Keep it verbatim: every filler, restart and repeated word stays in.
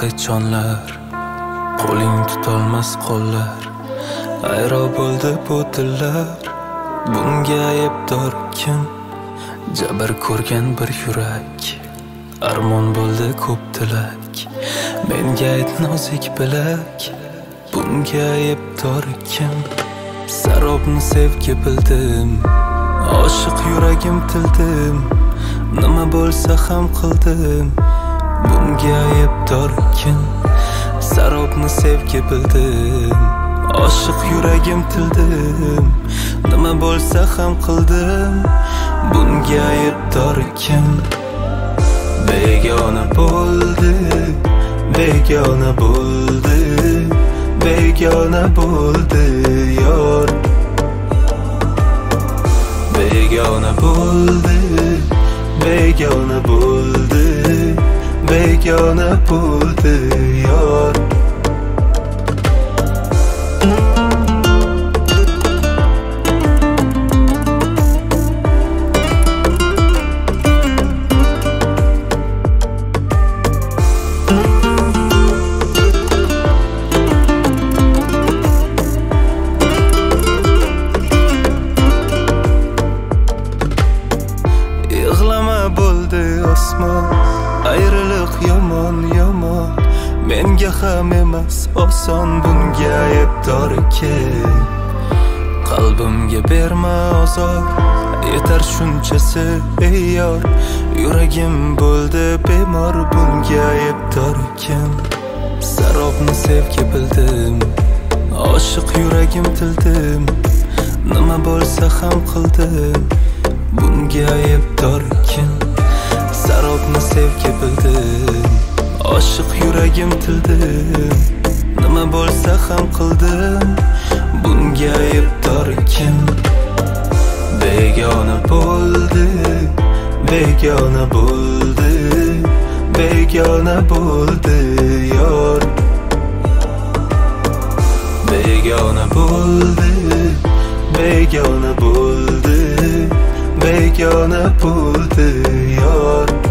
qahqechonlar, qo'ling tutolmas qo'llar, ayro bo'ldi bu tillar. Bunga aybdor kim? Jabr ko'rgan bir yurak, armon bo'ldi ko'p tilak. Menga ayt nozik bilak, bunga aybdor kim? Sarobni sevgi bildim, oshiq yuragim tildim, nima bo'lsa ham qildim, bunga aybdor kim? Sarobni sevgi bildim, oshiq yuragim tildim, nima bo'lsa ham qildim, bunga aybdor kim? Begona bo'ldi, begona bo'ldi, begona bo'ldi yor. Begona bo'ldi, begona bo'ldi, begona bo'ldi yor. Ayriliq yomon yomon, menga ham emas oson, bunga aybdor kim? Qalbimga berma ozor, yetar shunchasi ey yor. Yuragim bo'ldi bemor, bunga aybdor kim? Sarobni sevgi bildim, oshiq yuragim tildim, nima bo'lsa ham qildim, bunga aybdor kim? Sarobni sevgi bildim, oshiq yuragim tildim, nima bo'lsa ham qildim, bunga aybdor kim? Begona bo'ldi, begona bo'ldi, begona bo'ldi yor. Begona bo'ldi, begona bo'ldi, begona bo'ldi yor.